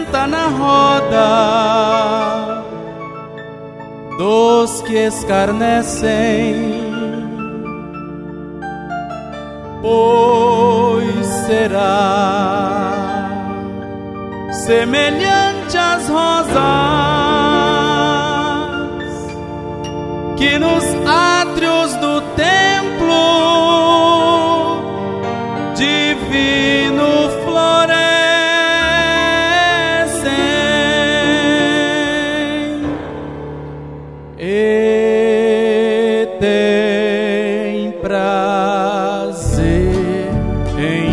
senta na roda dos que escarnecem, pois será semelhante às rosas que nos átrios do templo divino florescem, e tem prazer em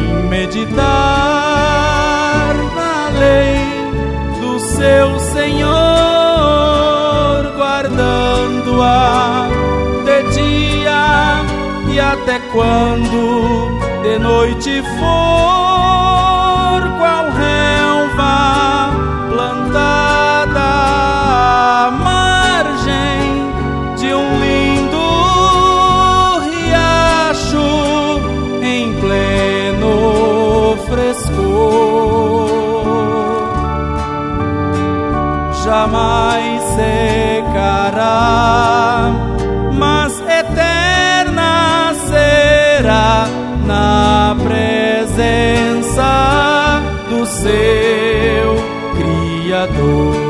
meditar na lei do seu Senhor, guardando-a de dia e até quando de noite for, qual relva plantada à margem de um lindo riacho em pleno frescor, jamais secará, mas eterna será na presença do seu Criador.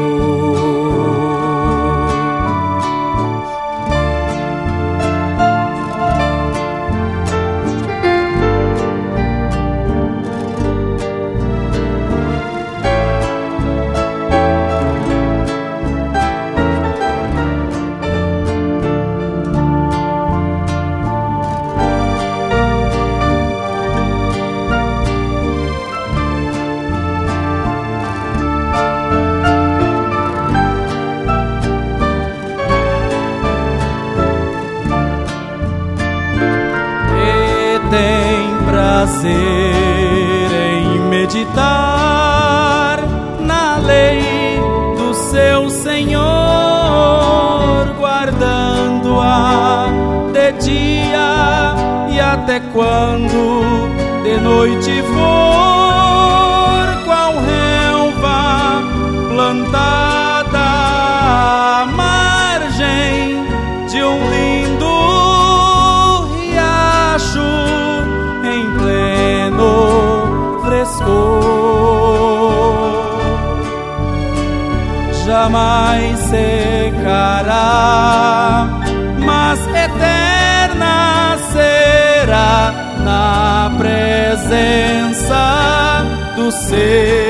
Tem prazer em meditar na lei do seu Senhor, guardando-a de dia e até quando de noite for, qual relva plantada à margem de um lindo riacho em pleno frescor, jamais secará, mas eterna será na presença do seu